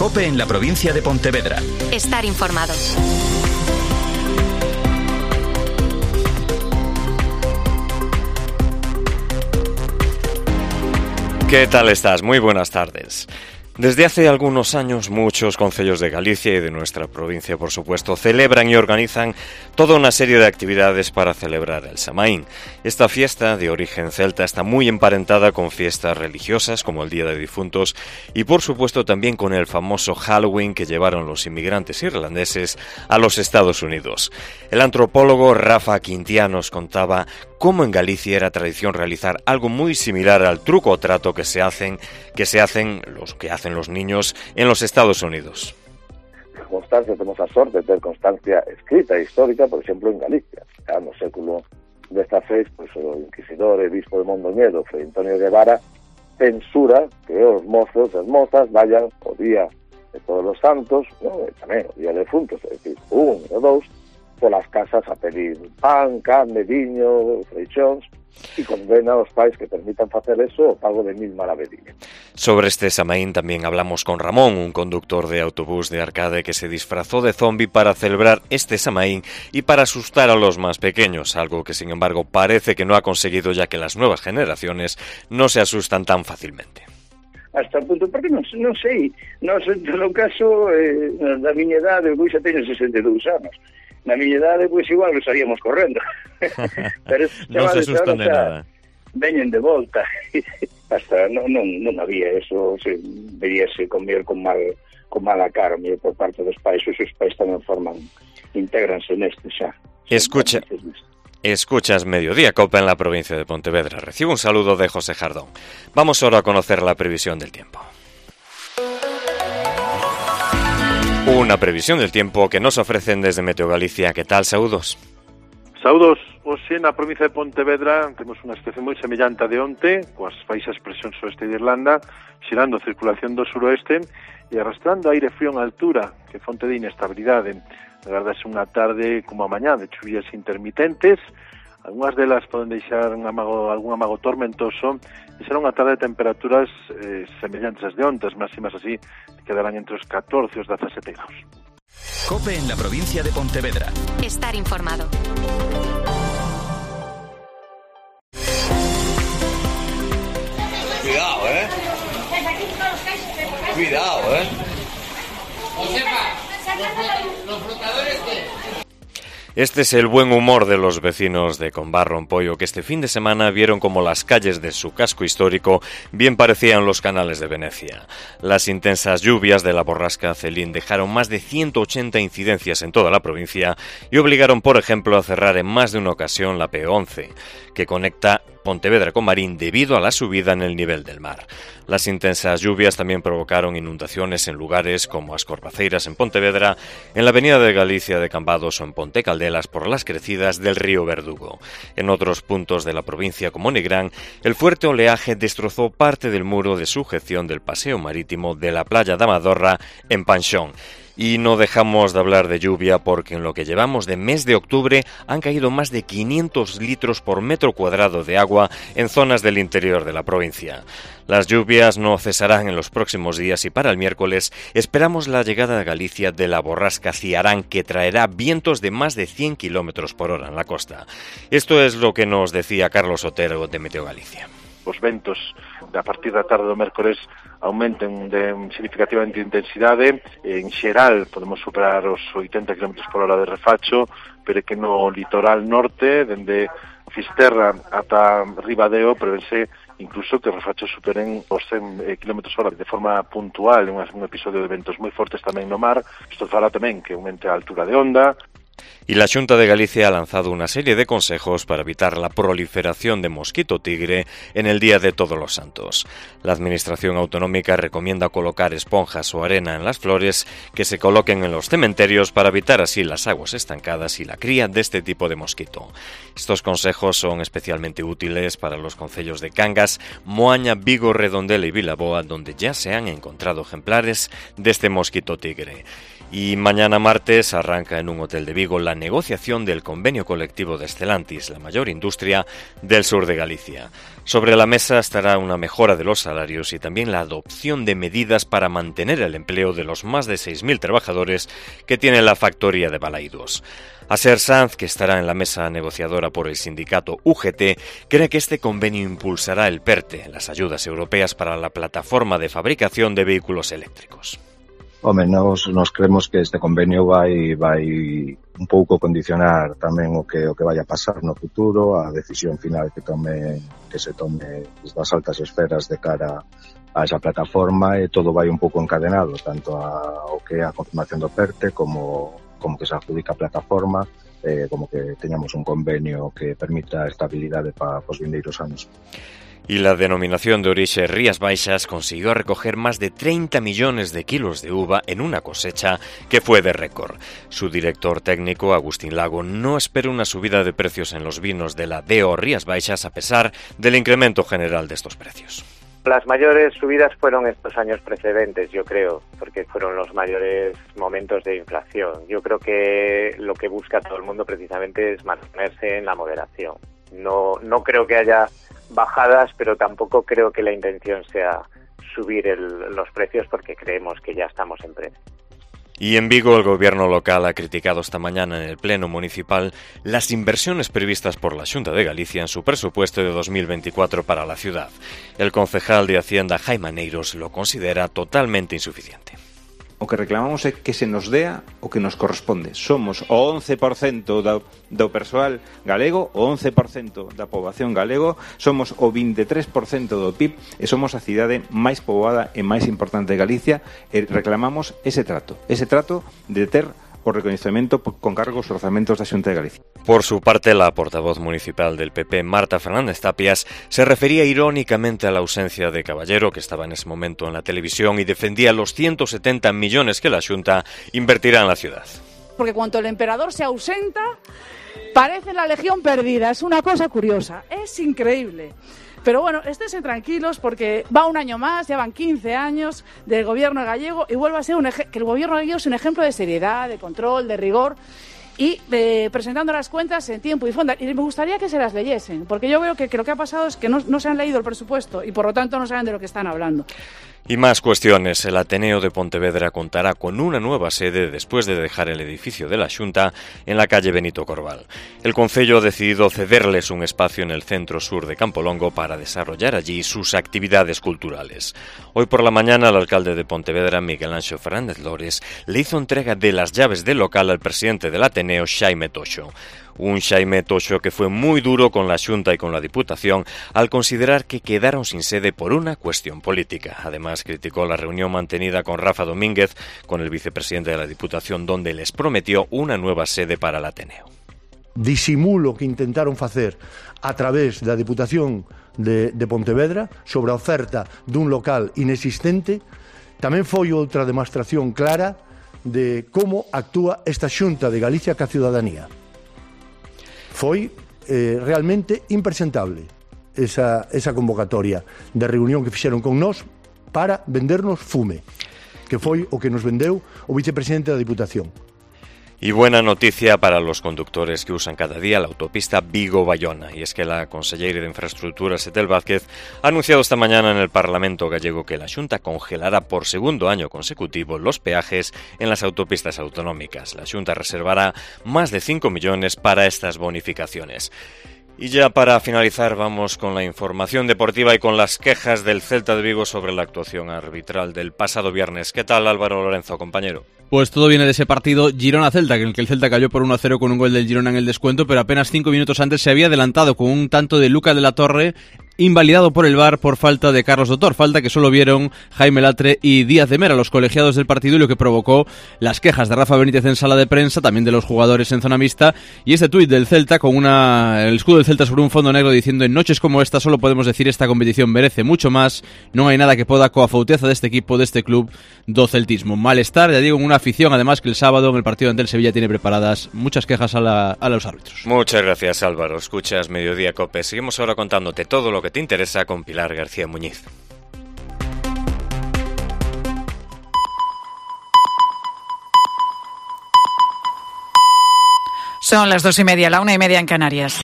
COPE en la provincia de Pontevedra. Estar informado. ¿Qué tal estás? Muy buenas tardes. Desde hace algunos años, muchos concellos de Galicia y de nuestra provincia, por supuesto, celebran y organizan toda una serie de actividades para celebrar el Samaín. Esta fiesta, de origen celta, está muy emparentada con fiestas religiosas, como el Día de Difuntos, y por supuesto también con el famoso Halloween que llevaron los inmigrantes irlandeses a los Estados Unidos. El antropólogo Rafa Quintiá nos contaba cómo en Galicia era tradición realizar algo muy similar al truco o trato que se hacen los niños en los Estados Unidos. Constancia, temos a sorte de ter constancia escrita e histórica, por exemplo, en Galicia. Ya no século XVI, pois, o inquisidor e bispo de Mondoñedo, Fray Antonio Guevara, censura que os mozos e as mozas vayan o día de Todos os Santos, non? E tamén o día de Difuntos, é dicir, un e dous, polas casas a pedir pan, carne, viño, freixóns, y condena a los pais que permitan hacer eso o pago de 1000 maravedíes. Sobre este Samaín también hablamos con Ramón, un conductor de autobús de Arcade que se disfrazó de zombi para celebrar este Samaín y para asustar a los más pequeños, algo que sin embargo parece que no ha conseguido, ya que las nuevas generaciones no se asustan tan fácilmente. Hasta o punto, porque non sei, no caso, da miña idade, eu xa teño 62 anos, na miña idade, pois igual nos saíamos correndo. Pero non se asustan de nada. Veñen de volta. Hasta non había eso, veríase comer con mala carne por parte dos pais, os seus pais tamén intégranse neste xa. Escuchas Mediodía Copa en la provincia de Pontevedra. Recibo un saludo de José Jardón. Vamos ahora a conocer la previsión del tiempo. Una previsión del tiempo que nos ofrecen desde Meteo Galicia. ¿Qué tal? Saúdos. Saúdos. Hoxe na provincia de Pontevedra temos unha situación moi semellante a de onte, coas baixas presións oeste de Irlanda, xerando circulación do suroeste e arrastrando aire frío en altura, que fonte de inestabilidade. Agardase unha tarde como a mañá de chuvías intermitentes, algunhas delas poden deixar algún amago tormentoso, e será unha tarde de temperaturas semellantes ás de onte, as máximas así quedarán entre os 14 e os 17 graus. COPE en la provincia de Pontevedra. Estar informado. Cuidado, Cuidado, Los flotadores que... Este es el buen humor de los vecinos de Combarro en Pollo, que este fin de semana vieron como las calles de su casco histórico bien parecían los canales de Venecia. Las intensas lluvias de la borrasca Celín dejaron más de 180 incidencias en toda la provincia y obligaron, por ejemplo, a cerrar en más de una ocasión la P11, que conecta Pontevedra con Marín debido a la subida en el nivel del mar. Las intensas lluvias también provocaron inundaciones en lugares como As Corvaceiras en Pontevedra, en la avenida de Galicia de Cambados o en Ponte Caldelas por las crecidas del río Verdugo. En otros puntos de la provincia como Nigrán, el fuerte oleaje destrozó parte del muro de sujeción del paseo marítimo de la playa de Amadorra en Panxón. Y no dejamos de hablar de lluvia porque en lo que llevamos de mes de octubre han caído más de 500 litros por metro cuadrado de agua en zonas del interior de la provincia. Las lluvias no cesarán en los próximos días y para el miércoles esperamos la llegada a Galicia de la borrasca Ciarán, que traerá vientos de más de 100 km por hora en la costa. Esto es lo que nos decía Carlos Otero de Meteo Galicia. Os ventos a partir da tarde do mércores aumenten de significativamente intensidade. En xeral podemos superar os 80 km por hora de refacho, pero que no litoral norte, dende Fisterra ata Ribadeo, prevense incluso que os refachos superen os 100 km hora de forma puntual, un episodio de ventos moi fortes tamén no mar. Isto fará tamén que aumente a altura de onda. Y la Xunta de Galicia ha lanzado una serie de consejos para evitar la proliferación de mosquito tigre en el Día de Todos los Santos. La Administración Autonómica recomienda colocar esponjas o arena en las flores que se coloquen en los cementerios para evitar así las aguas estancadas y la cría de este tipo de mosquito. Estos consejos son especialmente útiles para los concellos de Cangas, Moaña, Vigo, Redondela y Vilaboa, donde ya se han encontrado ejemplares de este mosquito tigre. Y mañana martes arranca en un hotel de Vigo la negociación del convenio colectivo de Stellantis, la mayor industria del sur de Galicia. Sobre la mesa estará una mejora de los salarios y también la adopción de medidas para mantener el empleo de los más de 6.000 trabajadores que tiene la factoría de Balaidos. Aser Sanz, que estará en la mesa negociadora por el sindicato UGT, cree que este convenio impulsará el PERTE, las ayudas europeas para la plataforma de fabricación de vehículos eléctricos. Home, nos creemos que este convenio vai un pouco condicionar tamén o que vai a pasar no futuro, a decisión final que se tome das altas esferas de cara a esa plataforma, e todo vai un pouco encadenado, tanto ao que é a confirmación do PERTE como que se adjudica a plataforma, como que teñamos un convenio que permita estabilidade para os vindeiros anos. Y la denominación de origen Rías Baixas consiguió recoger más de 30 millones de kilos de uva en una cosecha que fue de récord. Su director técnico, Agustín Lago, no espera una subida de precios en los vinos de la DO Rías Baixas a pesar del incremento general de estos precios. Las mayores subidas fueron estos años precedentes, yo creo, porque fueron los mayores momentos de inflación. Yo creo que lo que busca todo el mundo precisamente es mantenerse en la moderación. No creo que haya bajadas, pero tampoco creo que la intención sea subir los precios porque creemos que ya estamos en precio. Y en Vigo el gobierno local ha criticado esta mañana en el Pleno Municipal las inversiones previstas por la Xunta de Galicia en su presupuesto de 2024 para la ciudad. El concejal de Hacienda, Jaime Aneiros, lo considera totalmente insuficiente. O que reclamamos é que se nos dea o que nos corresponde. Somos o 11% do persoal galego, o 11% da poboación galego, somos o 23% do PIB e somos a cidade máis poboada e máis importante de Galicia e reclamamos ese trato de ter o recoñecemento con cargos aos orzamentos da Xunta de Galicia. Por su parte, la portavoz municipal del PP, Marta Fernández Tapias, se refería irónicamente a la ausencia de Caballero, que estaba en ese momento en la televisión, y defendía los 170 millones que la Xunta invertirá en la ciudad. Porque cuando el emperador se ausenta, parece la legión perdida. Es una cosa curiosa, es increíble. Pero bueno, esténse tranquilos porque va un año más, ya van 15 años del gobierno gallego y vuelve a ser que el gobierno gallego es un ejemplo de seriedad, de control, de rigor y presentando las cuentas en tiempo y forma. Y me gustaría que se las leyesen, porque yo veo que lo que ha pasado es que no se han leído el presupuesto y por lo tanto no saben de lo que están hablando. Y más cuestiones. El Ateneo de Pontevedra contará con una nueva sede después de dejar el edificio de la Xunta en la calle Benito Corval. El Concello ha decidido cederles un espacio en el centro sur de Campolongo para desarrollar allí sus actividades culturales. Hoy por la mañana el alcalde de Pontevedra, Miguel Anxo Fernández Lores, le hizo entrega de las llaves del local al presidente del Ateneo, Xaime Toxo. Un Xaime Toxo que fue muy duro con la Xunta y con la Diputación al considerar que quedaron sin sede por una cuestión política. Además, criticó la reunión mantenida con Rafa Domínguez, con el vicepresidente de la Diputación, donde les prometió una nueva sede para el Ateneo. Disimulo que intentaron facer a través da Diputación de Pontevedra sobre a oferta dun local inexistente tamén foi outra demostración clara de como actúa esta Xunta de Galicia ca ciudadanía. Foi realmente impresentable esa convocatoria de reunión que fixeron con nós para vendernos fume, que foi o que nos vendeu o vicepresidente da Diputación. Y buena noticia para los conductores que usan cada día la autopista Vigo-Bayona, y es que la conselleira de Infraestructuras, Etel Vázquez, ha anunciado esta mañana en el Parlamento gallego que la Xunta congelará por segundo año consecutivo los peajes en las autopistas autonómicas. La Xunta reservará más de 5 millones para estas bonificaciones. Y ya para finalizar vamos con la información deportiva y con las quejas del Celta de Vigo sobre la actuación arbitral del pasado viernes. ¿Qué tal, Álvaro Lorenzo, compañero? Pues todo viene de ese partido Girona-Celta, en el que el Celta cayó por 1-0 con un gol del Girona en el descuento, pero apenas 5 minutos antes se había adelantado con un tanto de Lucas de la Torre, invalidado por el VAR por falta de Carlos Dotor, falta que solo vieron Jaime Latre y Díaz de Mera, los colegiados del partido, y lo que provocó las quejas de Rafa Benítez en sala de prensa, también de los jugadores en zona mixta, y este tuit del Celta con el escudo del Celta sobre un fondo negro diciendo: en noches como esta solo podemos decir esta competición merece mucho más, non hai nada que poda coa fauteza deste equipo, deste club do celtismo. Malestar, ya digo, en una afición además que el sábado en el partido ante el Sevilla tiene preparadas muchas quejas a los árbitros. Muchas gracias, Álvaro. Escuchas Mediodía Cope. Seguimos ahora contándote todo lo que te interesa con Pilar García Muñiz. Son las 2:30, la 1:30 en Canarias.